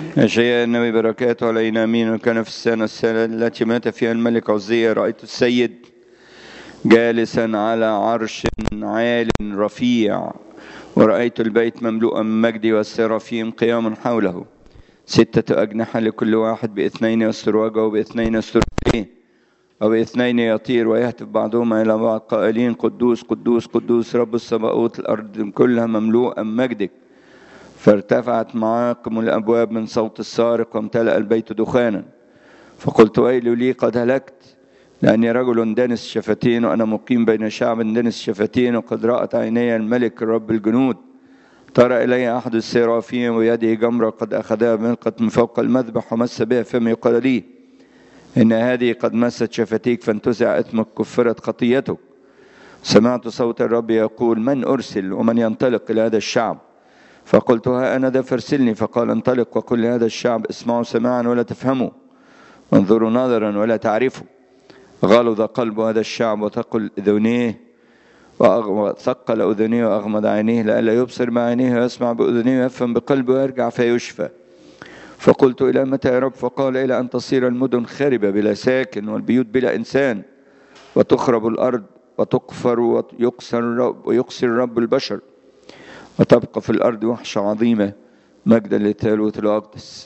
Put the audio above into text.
أشياء النبي بركاته علينا أمين. وكان في السنة التي مات فيها الملك عزية رأيت السيد جالسا على عرش عال رفيع، ورأيت البيت مملوءا من مجدي والسرافيم قياما حوله، 6 أجنحة لكل واحد ب2 يستر وجهه ب2 يستر رجليه، وب2 يطير ويهتف بعضهم إلى بعض قائلين قدوس قدوس قدوس رب السماوات، الأرض كلها مملوءة من مجدك. فارتفعت معاقم الأبواب من صوت السارق وامتلأ البيت دخانا. فقلت ويل لي قد هلكت، لأني رجل دنس شفتين، وأنا مقيم بين شعب دنس شفتين، وقد رأت عيني الملك رب الجنود. ترى إلي أحد السرافيم ويده جمرة قد أخذها بملقة من فوق المذبح ومس بها فمي، قال لي إن هذه قد مست شفتيك فانتزع إثمك كفرت خطيتك. سمعت صوت الرب يقول من أرسل ومن ينطلق إلى هذا الشعب؟ فقلت ها أنا ذا فارسلني. فقال انطلق وقل لهذا الشعب اسمعوا سماعا ولا تفهموا، وانظروا نظرا ولا تعرفوا. غلظ قلب هذا الشعب وثقل أذنيه وأغمض عينيه لئلا يبصر بعينيه ويسمع بأذنيه ويفهم بقلبه ويرجع فيشفى. فقلت إلى متى يا رب؟ فقال إلى أن تصير المدن خربة بلا ساكن والبيوت بلا إنسان، وتخرب الأرض وتقفر ويقصر الرب البشر، وتبقى في الأرض وحشة عظيمة. مجدا للثالوث الأقدس.